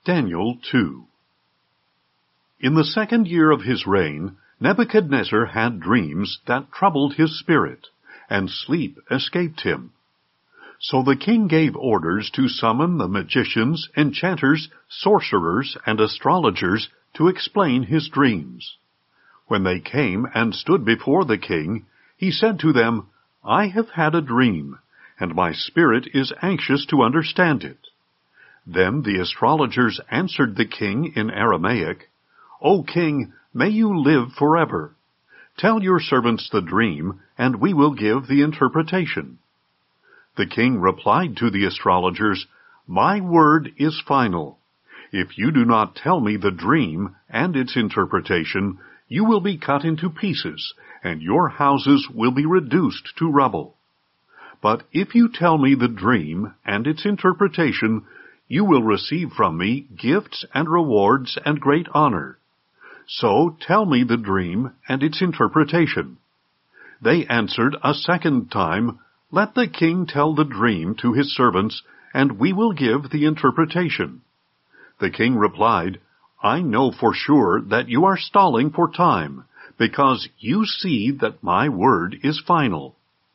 Daniel 2. In the 2nd year of his reign, Nebuchadnezzar had dreams that troubled his spirit, and sleep escaped him. So the king gave orders to summon the magicians, enchanters, sorcerers, and astrologers to explain his dreams. When they came and stood before the king, he said to them, "I have had a dream, and my spirit is anxious to understand it." Then the astrologers answered the king in Aramaic, "O king, may you live forever. Tell your servants the dream, and we will give the interpretation." The king replied to the astrologers, "My word is final. If you do not tell me the dream and its interpretation, you will be cut into pieces, and your houses will be reduced to rubble. But if you tell me the dream and its interpretation, you will receive from me gifts and rewards and great honor. So tell me the dream and its interpretation." They answered a second time, "Let the king tell the dream to his servants, and we will give the interpretation." The king replied, "I know for sure that you are stalling for time, because you see that my word is final.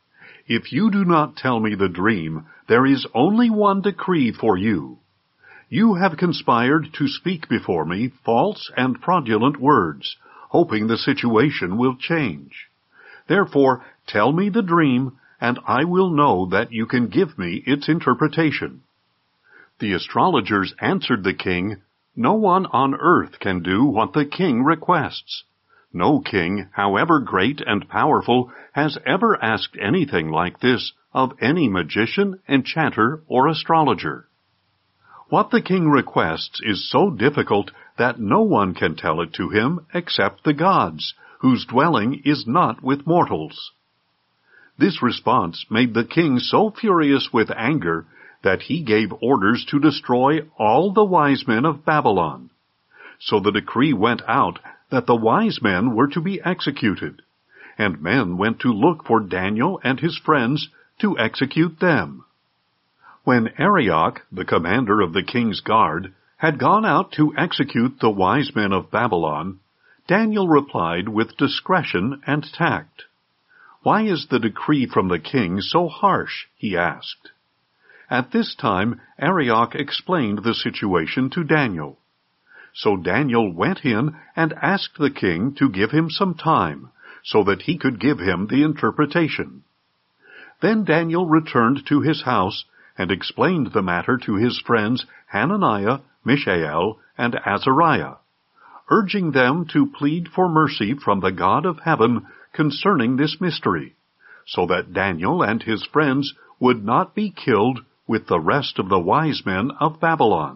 If you do not tell me the dream, there is only one decree for you. You have conspired to speak before me false and fraudulent words, hoping the situation will change. Therefore, tell me the dream, and I will know that you can give me its interpretation." The astrologers answered the king, "No one on earth can do what the king requests. No king, however great and powerful, has ever asked anything like this of any magician, enchanter, or astrologer. What the king requests is so difficult that no one can tell it to him except the gods, whose dwelling is not with mortals." This response made the king so furious with anger that he gave orders to destroy all the wise men of Babylon. So the decree went out that the wise men were to be executed, and men went to look for Daniel and his friends to execute them. When Arioch, the commander of the king's guard, had gone out to execute the wise men of Babylon, Daniel replied with discretion and tact. "Why is the decree from the king so harsh?" he asked. At this time, Arioch explained the situation to Daniel. So Daniel went in and asked the king to give him some time, so that he could give him the interpretation. Then Daniel returned to his house and explained the matter to his friends Hananiah, Mishael, and Azariah, urging them to plead for mercy from the God of heaven concerning this mystery, so that Daniel and his friends would not be killed with the rest of the wise men of Babylon.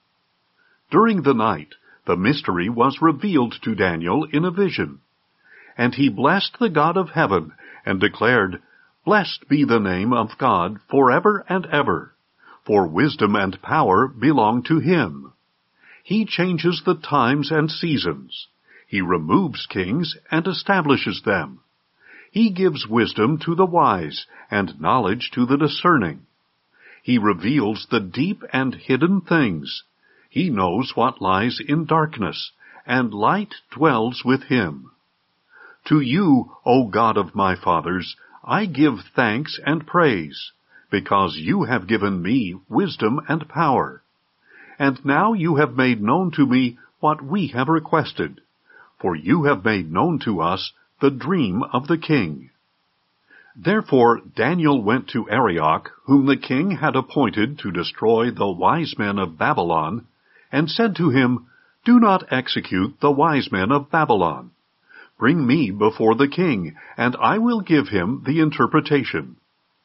During the night, the mystery was revealed to Daniel in a vision, and he blessed the God of heaven and declared, "Blessed be the name of God forever and ever, for wisdom and power belong to him. He changes the times and seasons. He removes kings and establishes them. He gives wisdom to the wise and knowledge to the discerning. He reveals the deep and hidden things. He knows what lies in darkness, and light dwells with him. To you, O God of my fathers, I give thanks and praise, because you have given me wisdom and power. And now you have made known to me what we have requested, for you have made known to us the dream of the king." Therefore Daniel went to Arioch, whom the king had appointed to destroy the wise men of Babylon, and said to him, "Do not execute the wise men of Babylon. Bring me before the king, and I will give him the interpretation."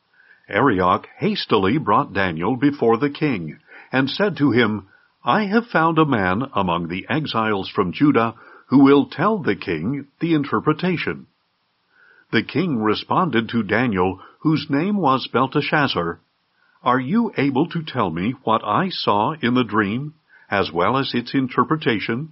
Arioch hastily brought Daniel before the king, and said to him, "I have found a man among the exiles from Judah who will tell the king the interpretation." The king responded to Daniel, whose name was Belteshazzar, "Are you able to tell me what I saw in the dream, as well as its interpretation?"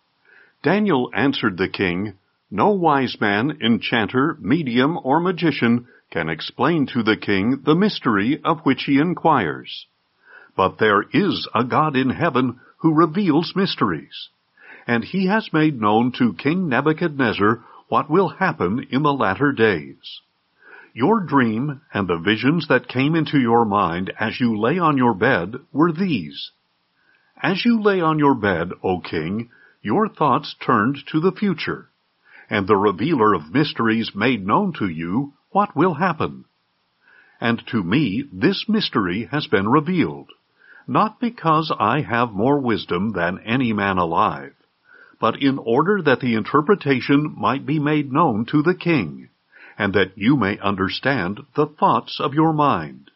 Daniel answered the king, "No wise man, enchanter, medium, or magician can explain to the king the mystery of which he inquires. But there is a God in heaven who reveals mysteries, and he has made known to King Nebuchadnezzar what will happen in the latter days. Your dream and the visions that came into your mind as you lay on your bed were these. As you lay on your bed, O king, your thoughts turned to the future, and the revealer of mysteries made known to you what will happen. And to me this mystery has been revealed, not because I have more wisdom than any man alive, but in order that the interpretation might be made known to the king, and that you may understand the thoughts of your mind.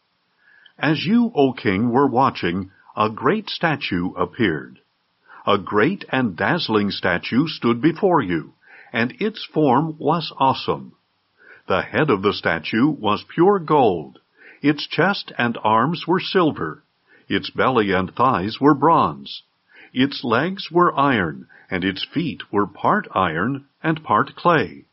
As you, O king, were watching, a great statue appeared. A great and dazzling statue stood before you, and its form was awesome. The head of the statue was pure gold. Its chest and arms were silver. Its belly and thighs were bronze. Its legs were iron, and its feet were part iron and part clay.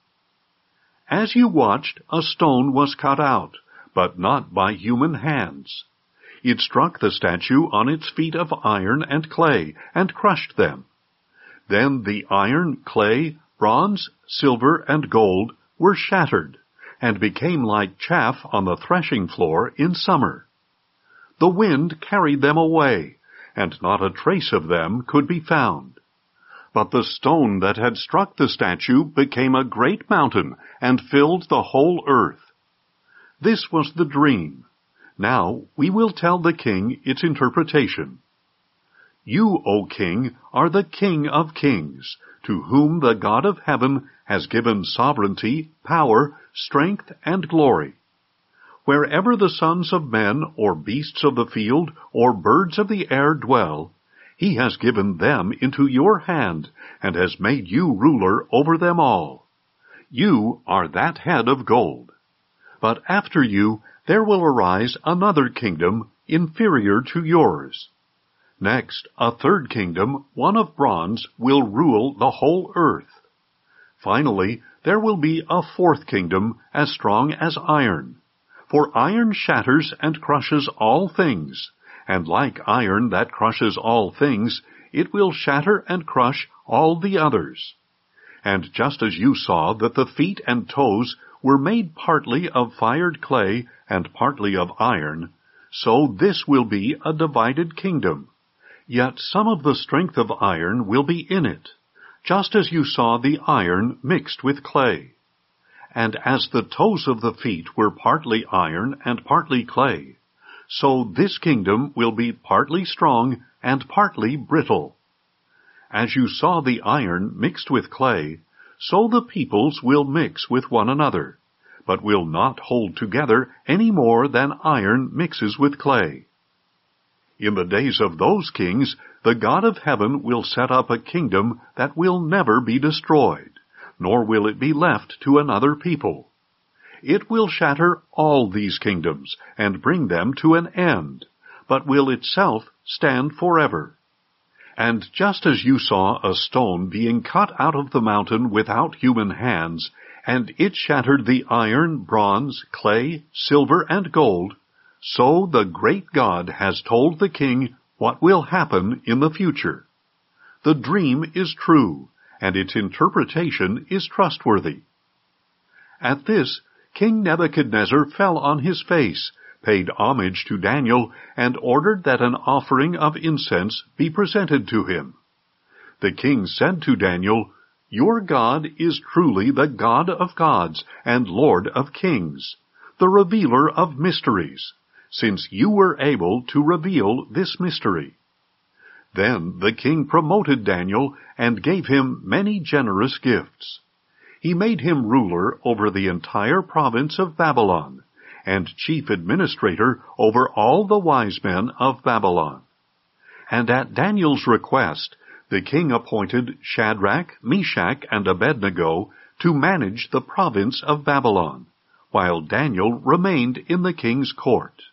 As you watched, a stone was cut out, but not by human hands. It struck the statue on its feet of iron and clay, and crushed them. Then the iron, clay, bronze, silver, and gold were shattered, and became like chaff on the threshing floor in summer. The wind carried them away, and not a trace of them could be found. But the stone that had struck the statue became a great mountain, and filled the whole earth. This was the dream. Now we will tell the king its interpretation. You, O king, are the King of kings, to whom the God of heaven has given sovereignty, power, strength, and glory. Wherever the sons of men, or beasts of the field, or birds of the air dwell, he has given them into your hand, and has made you ruler over them all. You are that head of gold. But after you there will arise another kingdom inferior to yours. Next, a third kingdom, one of bronze, will rule the whole earth. Finally, there will be a fourth kingdom as strong as iron. For iron shatters and crushes all things, and like iron that crushes all things, it will shatter and crush all the others. And just as you saw that the feet and toes were made partly of fired clay and partly of iron, so this will be a divided kingdom. Yet some of the strength of iron will be in it, just as you saw the iron mixed with clay. And as the toes of the feet were partly iron and partly clay, so this kingdom will be partly strong and partly brittle. As you saw the iron mixed with clay, so the peoples will mix with one another, but will not hold together any more than iron mixes with clay. In the days of those kings, the God of heaven will set up a kingdom that will never be destroyed, nor will it be left to another people. It will shatter all these kingdoms, and bring them to an end, but will itself stand forever. And just as you saw a stone being cut out of the mountain without human hands, and it shattered the iron, bronze, clay, silver, and gold, so the great God has told the king what will happen in the future. The dream is true, and its interpretation is trustworthy. At this, King Nebuchadnezzar fell on his face, paid homage to Daniel, and ordered that an offering of incense be presented to him. The king said to Daniel, "Your God is truly the God of gods and Lord of kings, the revealer of mysteries, since you were able to reveal this mystery." Then the king promoted Daniel and gave him many generous gifts. He made him ruler over the entire province of Babylon, and chief administrator over all the wise men of Babylon. And at Daniel's request, the king appointed Shadrach, Meshach, and Abednego to manage the province of Babylon, while Daniel remained in the king's court.